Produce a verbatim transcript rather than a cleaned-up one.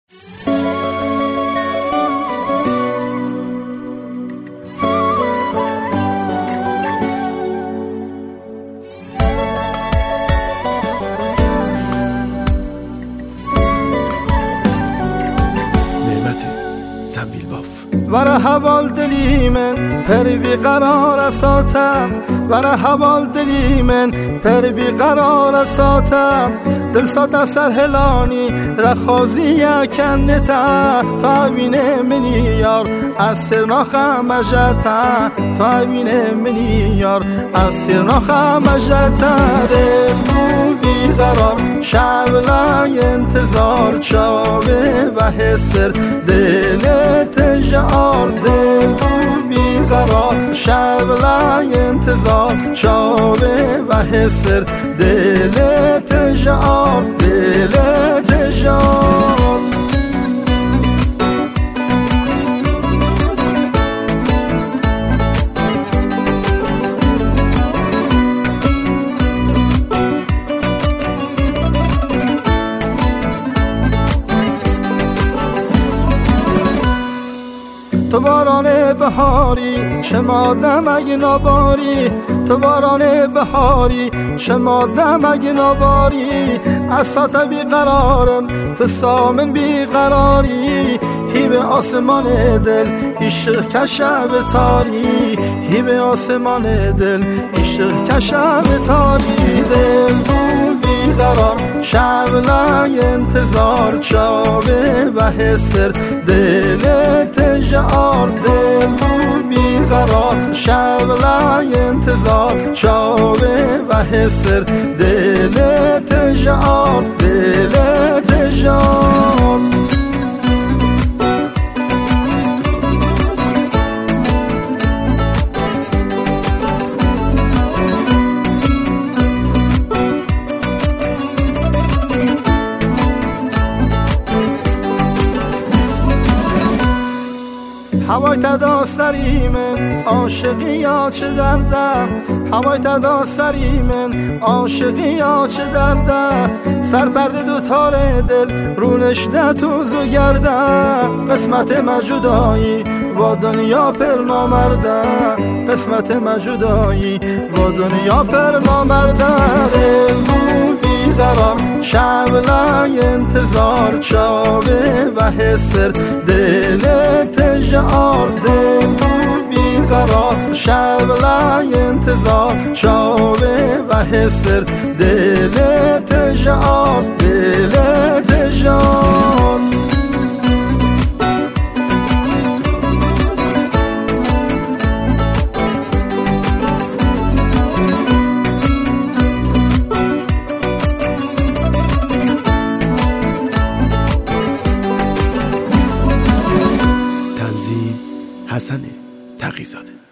ورا حوال دلی من پر بی قرار اساتم ورا حوال دلی من پر بی قرار اساتم دل سات سر هلانی رخازی کنتا تابینه منی یار از سرناخم مجتا تابینه منی یار از سرناخم مجتا دل بی قرار شب لای انتظار چاوه و حسر دل تجار دل بی قرار شب لای انتظار چاوه و حسر دل تجار دل تجار تو باران بهاری چه مادم اگه نباری تو باران بهاری چه مادم اگه نباری از ساعت بیقرارم تو سامن بیقراری هی به آسمان دل عشق کشم تاری هی به آسمان دل عشق کشم تاری دل بیقرار شب لای انتظار چاوه و حسر دل تجار دل بیقرار شب لای انتظار چاوه و حسر دل تجار دل تجار هوای تدا سری من عاشقی یا چه دردم هوای تدا سری من عاشقی یا چه دردم سر پرده دو تار دل رونشده تو زو گردم قسمت مجودایی و دنیا پر نامردم قسمت مجودایی و دنیا پر نامردم بیقرار شب لای انتظار چاوه و حسر دل تجار دل بیقرار شب لای انتظار چاوه و حسر دل تجار دل تجار حسن تقی‌زاده.